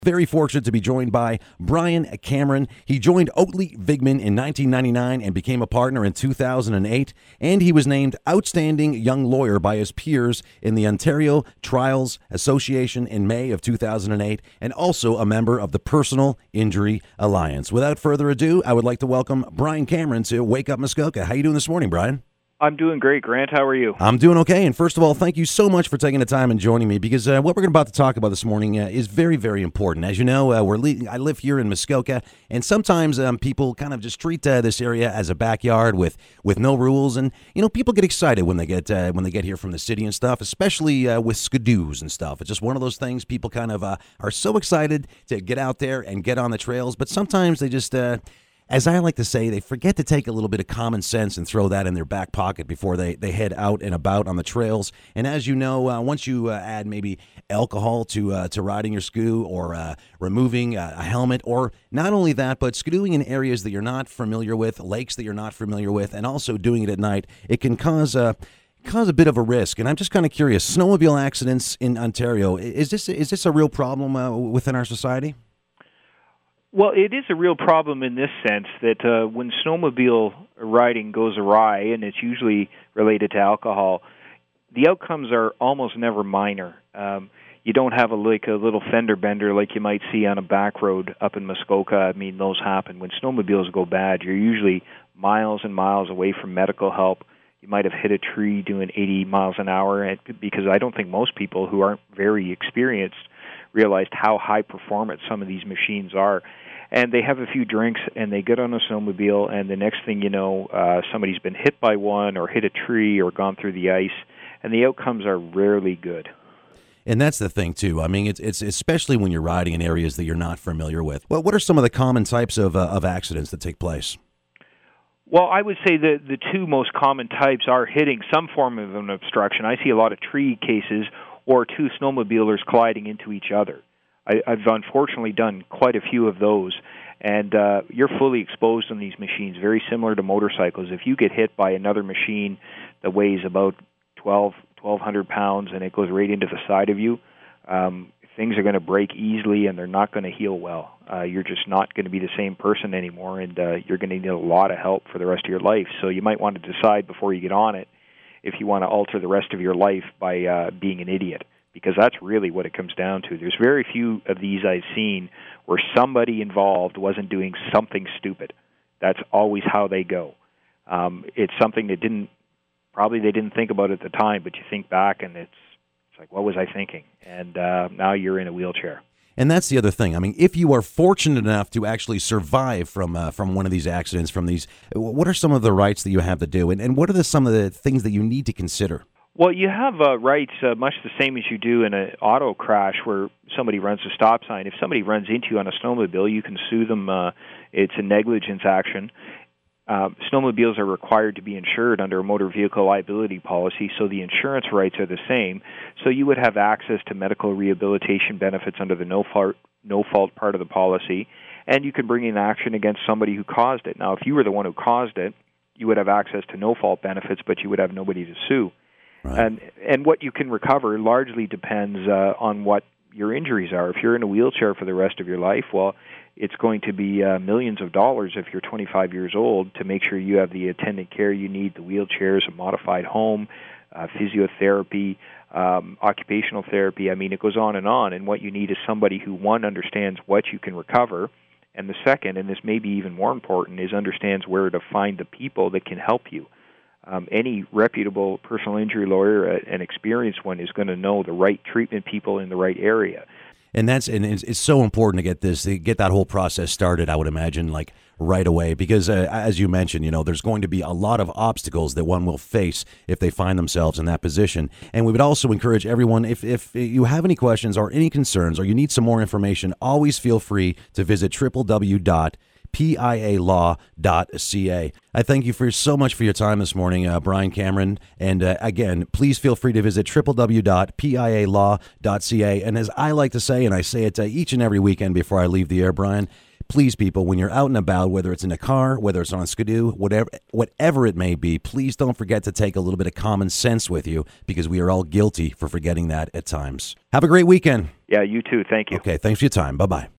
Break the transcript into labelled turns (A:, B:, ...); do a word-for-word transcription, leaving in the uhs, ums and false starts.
A: Very fortunate to be joined by Brian Cameron. He joined Oatley Vigman in nineteen ninety-nine and became a partner in two thousand eight, and he was named Outstanding Young Lawyer by his peers in the Ontario Trials Association in May of two thousand eight, and also a member of the Personal Injury Alliance. Without further ado, I would like to welcome Brian Cameron to Wake Up Muskoka. How are you doing this morning, Brian?
B: I'm doing great, Grant. How are you?
A: I'm doing okay. And first of all, thank you so much for taking the time and joining me, because uh, what we're about to talk about this morning uh, is very, very important. As you know, uh, we're le- I live here in Muskoka, and sometimes um, people kind of just treat uh, this area as a backyard with, with no rules. And you know, people get excited when they get uh, when they get here from the city and stuff, especially uh, with skidoos and stuff. It's just one of those things. People kind of uh, are so excited to get out there and get on the trails, but sometimes they just. Uh, As I like to say, they forget to take a little bit of common sense and throw that in their back pocket before they, they head out and about on the trails. And as you know, uh, once you uh, add maybe alcohol to uh, to riding your skidoo, or uh, removing a, a helmet, or not only that, but skidooing in areas that you're not familiar with, lakes that you're not familiar with, and also doing it at night, it can cause a cause a bit of a risk. And I'm just kind of curious, snowmobile accidents in Ontario, is this is this a real problem uh, within our society?
B: Well, it is a real problem in this sense that uh, when snowmobile riding goes awry, and it's usually related to alcohol, the outcomes are almost never minor. Um, you don't have a like a little fender bender like you might see on a back road up in Muskoka. I mean, those happen. When snowmobiles go bad, you're usually miles and miles away from medical help. You might have hit a tree doing eighty miles an hour, and because I don't think most people who aren't very experienced realized how high performance some of these machines are. And they have a few drinks, and they get on a snowmobile, and the next thing you know, uh, somebody's been hit by one or hit a tree or gone through the ice, and the outcomes are rarely good.
A: And that's the thing, too. I mean, it's it's especially when you're riding in areas that you're not familiar with. Well, what are some of the common types of uh, of accidents that take place?
B: Well, I would say that the two most common types are hitting some form of an obstruction. I see a lot of tree cases or two snowmobilers colliding into each other. I, I've unfortunately done quite a few of those, and uh, you're fully exposed on these machines, very similar to motorcycles. If you get hit by another machine that weighs about twelve, twelve hundred pounds and it goes right into the side of you, um, things are going to break easily and they're not going to heal well. Uh, you're just not going to be the same person anymore, and uh, you're going to need a lot of help for the rest of your life. So you might want to decide before you get on it if you want to alter the rest of your life by uh, being an idiot, because that's really what it comes down to. There's very few of these I've seen where somebody involved wasn't doing something stupid. That's always how they go. Um, it's something that didn't, probably they didn't think about at the time, but you think back and it's, it's like, what was I thinking? And uh, now you're in a wheelchair.
A: And that's the other thing. I mean, if you are fortunate enough to actually survive from uh, from one of these accidents, from these, what are some of the rights that you have to do? And, and what are the, some of the things that you need to consider?
B: Well, you have uh, rights uh, much the same as you do in an auto crash where somebody runs a stop sign. If somebody runs into you on a snowmobile, you can sue them. Uh, it's a negligence action. Uh, snowmobiles are required to be insured under a motor vehicle liability policy, so the insurance rights are the same. So you would have access to medical rehabilitation benefits under the no-fault, no-fault part of the policy, and you could bring in action against somebody who caused it. Now, if you were the one who caused it, you would have access to no-fault benefits, but you would have nobody to sue. Right. And and what you can recover largely depends uh, on what your injuries are. If you're in a wheelchair for the rest of your life, well, it's going to be uh, millions of dollars if you're twenty-five years old to make sure you have the attendant care you need, the wheelchairs, a modified home, uh, physiotherapy, um, occupational therapy. I mean, it goes on and on. And what you need is somebody who, one, understands what you can recover, and the second, and this may be even more important, is understands where to find the people that can help you. Um, any reputable personal injury lawyer, uh, an experienced one, is going to know the right treatment people in the right area.
A: And that's and it's, it's so important to get this, to get that whole process started, I would imagine, like right away, because uh, as you mentioned, you know, there's going to be a lot of obstacles that one will face if they find themselves in that position. And we would also encourage everyone, if, if you have any questions or any concerns or you need some more information, always feel free to visit w w w dot p i a law dot c a. I thank you for so much for your time this morning, uh, Brian Cameron. And uh, again, please feel free to visit w w w dot p i a law dot c a. And as I like to say, and I say it uh, each and every weekend before I leave the air, Brian, please, people, when you're out and about, whether it's in a car, whether it's on a skidoo, whatever, whatever it may be, please don't forget to take a little bit of common sense with you, because we are all guilty for forgetting that at times. Have a great weekend.
B: Yeah, you too. Thank you.
A: Okay, thanks for your time. Bye-bye.